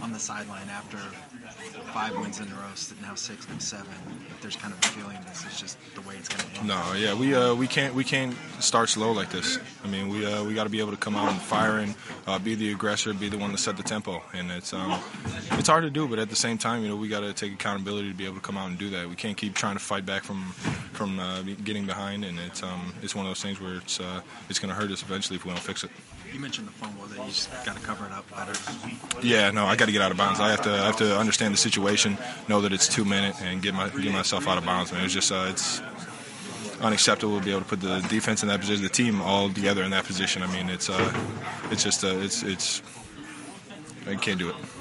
on the sideline after 5 wins in a row, now 6, now 7. If there's kind of a feeling this is just the way it's going to end. No, yeah, we can't start slow like this. I mean, we got to be able to come out and fire and be the aggressor, be the one to set the tempo. And it's hard to do, but at the same time, we got to take accountability to be able to come out and do that. We can't keep trying to fight back from getting behind, and it's one of those things where it's going to hurt us eventually if we don't fix it. You mentioned the fumble that you just got to cover it up better. Yeah, no, I got to get out of bounds. I have to understand the situation, know that it's 2 minutes, and get myself out of bounds. Man, it's just it's unacceptable to be able to put the defense in that position, the team all together in that position. I mean, I can't do it.